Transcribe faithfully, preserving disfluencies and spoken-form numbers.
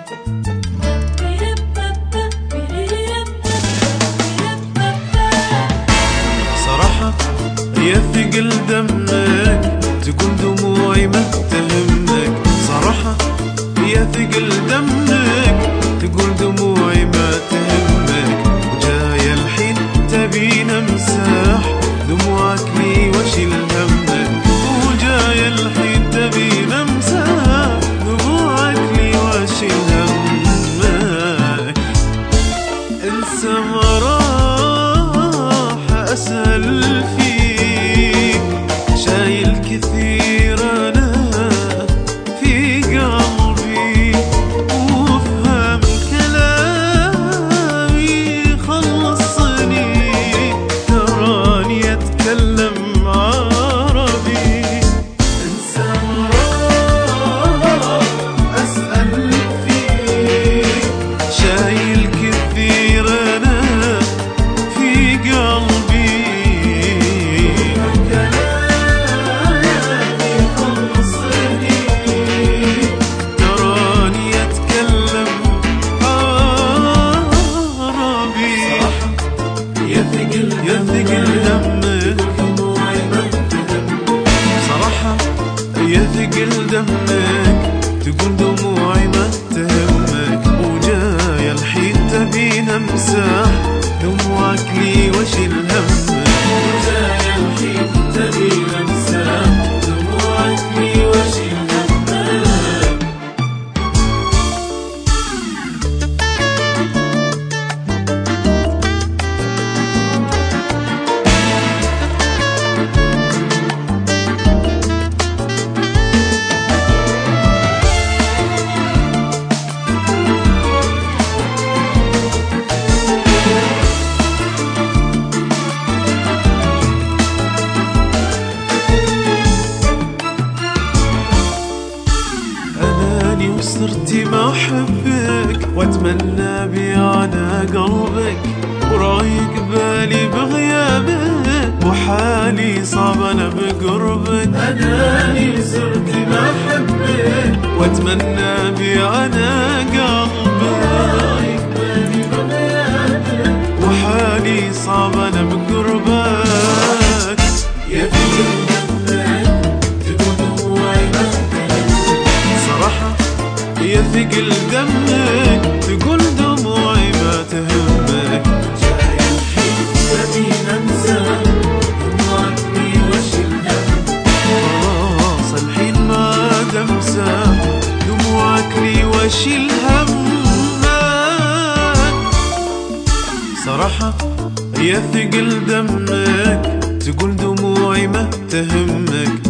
صراحة يا ثقل دمك تقول دموعي ما تهمك. صراحة يا ثقل دمك تقول دموعي ما تهمك. وجاي الحين تبين امسح دموعك لي واشيل همك. وجاي الحين تبين امسح دموعك لي واشيل همك. انسى ما راح اسأل فيك، شايل كثير انا في قلبي. وافهم كلامي خلصني، تراني اتكلم عربي. انسى ما راح اسأل فيك، شايل كثير انا في قلبي. يا ثقل دمك صراحة يا ثقل دمك تقول دموعي ما تهمك. وجاي الحين تبين امسح دموعك لي واشيل همك. وجاي الحين تبين امسح دموعك لي واشيل همك. وصرتي ما احبك واتمنى بيانا قلبك. ورايق بالي بغيابك وحالي صعب انا بقربك. اناني صرتي ما احبك واتمنى بيانا قلبك. رايق بالي بغيابك وحالي صعب انا بقربك. يا ثقل يا ثقل دمك تقول دموعي ما تهمك. جاي الحين تبين امسح دموعك لي واشيل همك. خلاص الحين ما عاد امسح دموعك لي واشيل همك. صراحة يا ثقل دمك تقول دموعي ما تهمك.